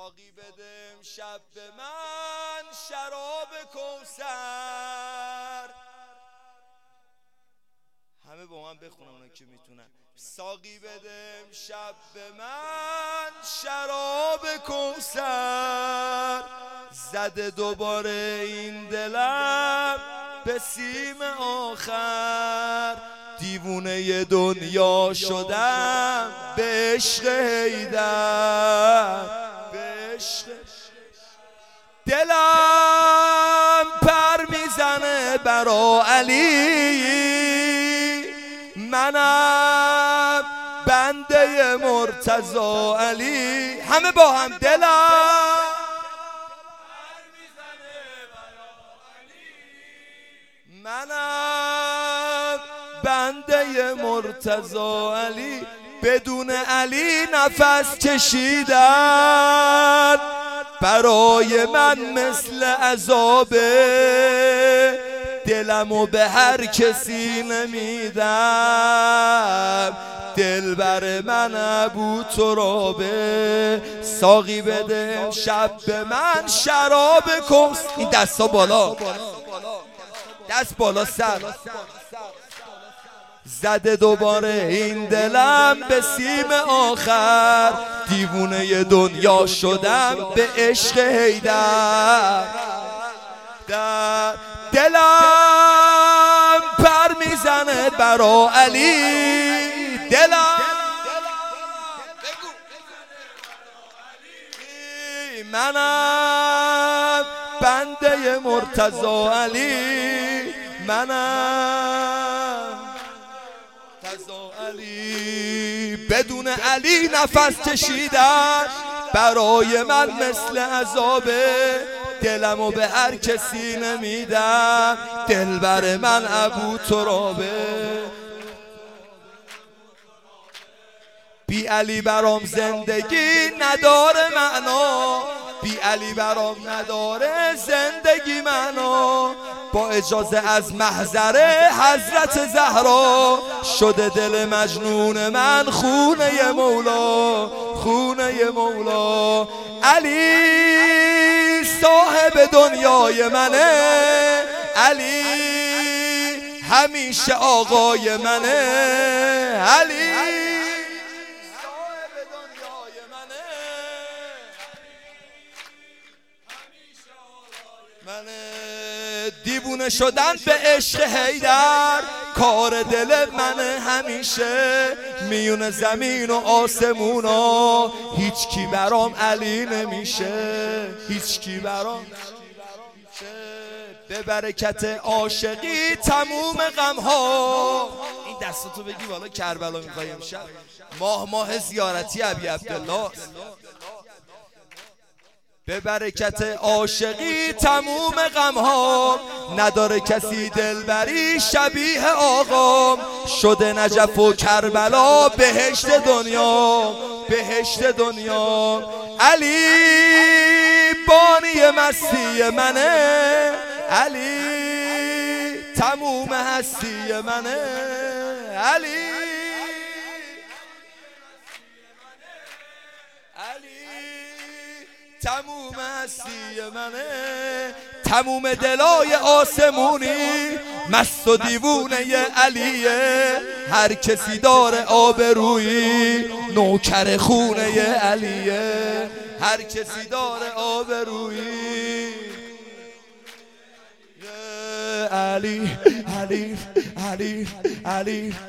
ساقی بده امشب به من شراب کوثر. همه با من بخونن اونا که میتونن. ساقی بده امشب به من شراب کوثر، زده دوباره این دلم به سیم آخر. دیوونه دنیا شدم به عشق حیدر، به عشق دلم پر میزنه برا علی. منم بنده مرتضی علی. همه با هم دلم پر میزنه برا علی. منم بنده مرتضی علی. بدون علی نفس کشیدن برای من مثل عذابه. دلمو به هر کسی نمیدم، دلبر من ابو ترابه. ساقی بده امشب به من شراب کوثر. این دستا بالا، دست بالا سر. زده دوباره این دلم به سیم آخر. دیوونه دنیا شدم به عشق حیدر. دلم پر میزنه برا علی. دلم منم بنده مرتضی علی. منم مرتضی علی. بدون علی نفس کشیدن برای من مثل عذابه. دلمو به هر کسی نمیدم، دلبر من ابو ترابه. بی علی برام زندگی نداره معنا، بی علی برام نداره زندگی معنا. با اجازه از محضر حضرت زهرا شده دل مجنون من خونه مولا، خونه مولا. علی صاحب دنیای منه، علی همیشه آقای منه. علی صاحب دنیای منه، همیشه آقای منه. دیوونه شدن به عشق حیدر کار دل منه همیشه. میون زمین و آسمونا هیچ کی برام علی نمیشه، هیچ کی برام به برکت عاشقی تموم غم ها. این دستاتو بگی بالا کربلا میخوای امشب. ماه زیارتی ابی عبدالله. به برکت عاشقی تموم غم ها. نداره کسی دلبری شبیه آقام. شده نجف و کربلا بهشت دنیا، بهشت دنیا. علی بانی مستی منه، علی تموم هستی منه. علی تموم هستی منه. تموم دلای آسمونی مست و دیوونه علیه. هر کسی داره آبرویی نوکر خونه علیه. هر کسی داره آبرویی علی علی علی علی.